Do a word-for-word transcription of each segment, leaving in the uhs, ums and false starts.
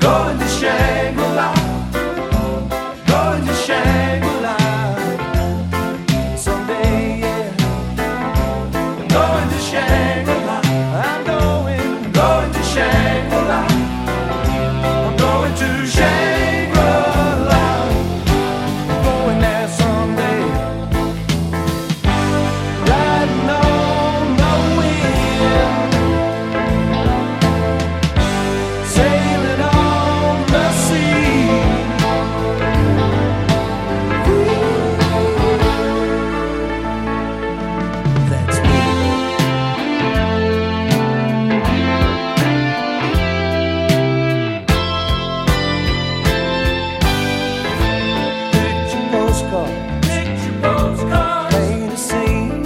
going to Shangri-La, going to Shangri-La. Someday, yeah, I'm going to Shangri-La. I'm going, going to Shangri-La. I'm going to Shangri-La. I'm going there someday. Riding on the wind, sailing on the sea. That's me. Picture postcard, picture postcard, paint a scene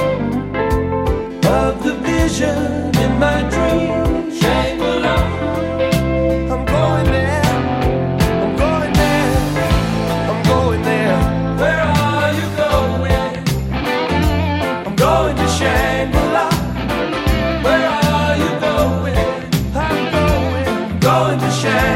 of the vision in my dream. Shangri-La, I'm going there, I'm going there, I'm going there. Where are you going? I'm going to Shangri-La. Where are you going? I'm going, going to Shangri-La.